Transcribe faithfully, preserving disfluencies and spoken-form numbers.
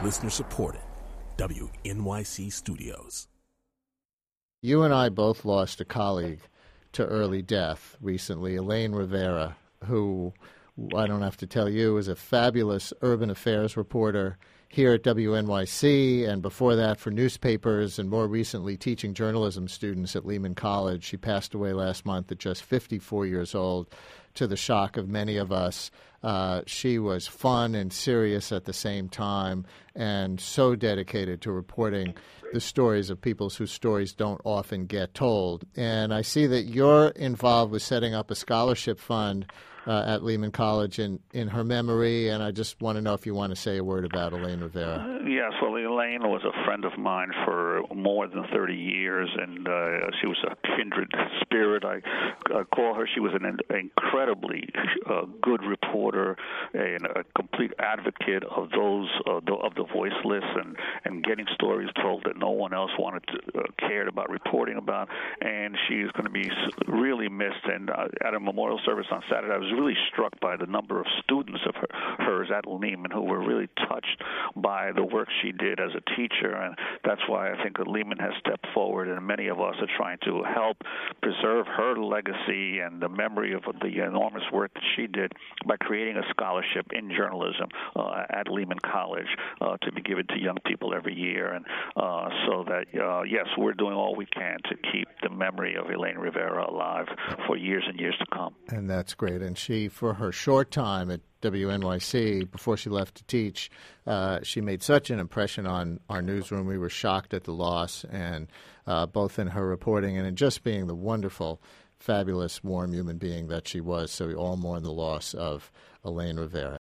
Listener supported. W N Y C Studios. You and I both lost a colleague to early death recently, Elaine Rivera, who I don't have to tell you is a fabulous urban affairs reporter here at W N Y C, and before that for newspapers, and more recently teaching journalism students at Lehman College. She passed away last month at just fifty-four years old, to the shock of many of us. Uh, she was fun and serious at the same time, and so dedicated to reporting the stories of people whose stories don't often get told. And I see that you're involved with setting up a scholarship fund uh, at Lehman College in, in her memory, and I just want to know if you want to say a word about Elaine Rivera. Uh, yes, well, Elaine was a friend of mine for more than thirty years, and uh, she was a kindred spirit. I uh, call her, she was an incredibly uh, good reporter and a complete advocate of those uh, the, of the voiceless, and, and getting stories told that no one else wanted to, uh, cared about reporting about, and she's going to be really missed. And uh, at a memorial service on Saturday, I was really struck by the number of students of her, hers at Lehman who were really touched by the work she did as a teacher, and that's why I think that Lehman has stepped forward, and many of us are trying to help preserve her legacy and the memory of the enormous work that she did by creating a scholarship in journalism uh, at Lehman College uh, to be given to young people every year, and uh, so that, uh, yes, we're doing all we can to keep the memory of Elaine Rivera alive for years and years to come. And that's great. And she, for her short time at W N Y C, before she left to teach, uh, she made such an impression on our newsroom. We were shocked at the loss, and uh, both in her reporting and in just being the wonderful, fabulous, warm human being that she was. So we all mourn the loss of Elaine Rivera.